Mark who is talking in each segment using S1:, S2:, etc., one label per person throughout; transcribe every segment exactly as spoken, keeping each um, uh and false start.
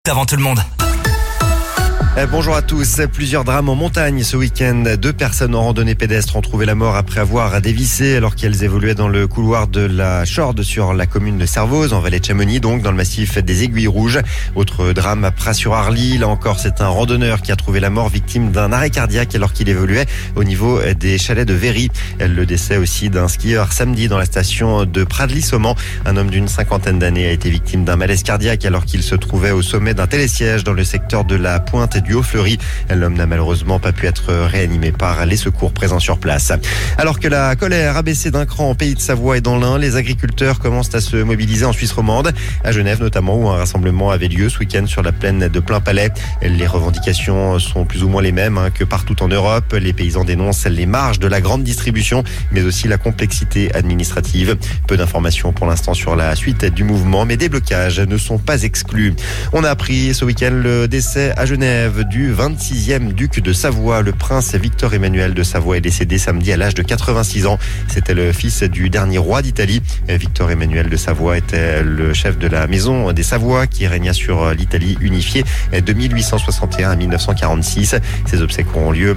S1: avant tout le monde.
S2: Bonjour à tous. Plusieurs drames en montagne ce week-end. Deux personnes en randonnée pédestre ont trouvé la mort après avoir dévissé alors qu'elles évoluaient dans le couloir de la Chorde sur la commune de Servoz, en vallée de Chamonix, donc dans le massif des Aiguilles Rouges. Autre drame à Pras-sur-Arly. Là encore, c'est un randonneur qui a trouvé la mort victime d'un arrêt cardiaque alors qu'il évoluait au niveau des chalets de Véry. Le décès aussi d'un skieur samedi dans la station de Pradly-Sauman. Un homme d'une cinquantaine d'années a été victime d'un malaise cardiaque alors qu'il se trouvait au sommet d'un télésiège dans le secteur de la Pointe du Haut-Fleury. L'homme n'a malheureusement pas pu être réanimé par les secours présents sur place. Alors que la colère a baissé d'un cran en Pays de Savoie et dans l'Ain, les agriculteurs commencent à se mobiliser en Suisse romande, à Genève notamment, où un rassemblement avait lieu ce week-end sur la plaine de Plainpalais. Les revendications sont plus ou moins les mêmes hein, que partout en Europe. Les paysans dénoncent les marges de la grande distribution, mais aussi la complexité administrative. Peu d'informations pour l'instant sur la suite du mouvement, mais des blocages ne sont pas exclus. On a appris ce week-end le décès à Genève du vingt-sixième duc de Savoie. Le prince Victor-Emmanuel de Savoie est décédé samedi à l'âge de quatre-vingt-six ans. C'était le fils du dernier roi d'Italie. Victor-Emmanuel de Savoie était le chef de la maison des Savoie qui régna sur l'Italie unifiée de mille huit cent soixante et un à mille neuf cent quarante-six. Ces obsèques auront lieu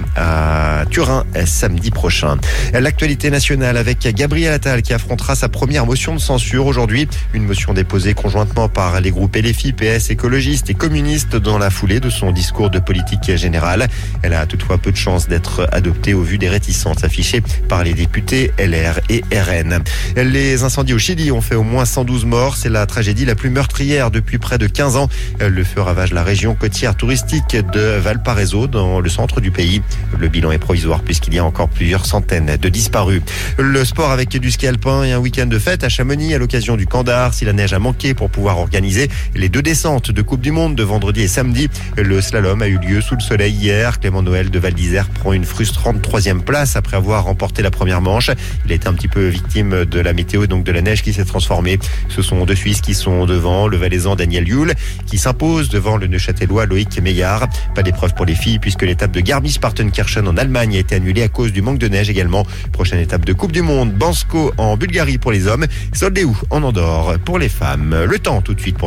S2: à Turin samedi prochain. L'actualité nationale avec Gabriel Attal qui affrontera sa première motion de censure aujourd'hui. Une motion déposée conjointement par les groupes L F I, P S, écologistes et communistes dans la foulée de son discours de politique générale. Elle a toutefois peu de chances d'être adoptée au vu des réticences affichées par les députés L R et R N. Les incendies au Chili ont fait au moins cent douze morts. C'est la tragédie la plus meurtrière depuis près de quinze ans. Le feu ravage la région côtière touristique de Valparaiso dans le centre du pays. Le bilan est provisoire puisqu'il y a encore plusieurs centaines de disparus. Le sport avec du ski alpin et un week-end de fête à Chamonix à l'occasion du Camp d'Art. Si la neige a manqué pour pouvoir organiser les deux descentes de Coupe du Monde de vendredi et samedi, le slalom a eu lieu sous le soleil hier. Clément Noël de Val d'Isère prend une frustrante troisième place après avoir remporté la première manche. Il a été un petit peu victime de la météo et donc de la neige qui s'est transformée. Ce sont deux Suisses qui sont devant, le Valaisan Daniel Yule qui s'impose devant le Neuchâtelois Loïc Meillard. Pas d'épreuve pour les filles puisque l'étape de Garmisch-Partenkirchen en Allemagne a été annulée à cause du manque de neige également. Prochaine étape de Coupe du Monde, Bansko en Bulgarie pour les hommes, Soldeu en Andorre pour les femmes. Le temps tout de suite pour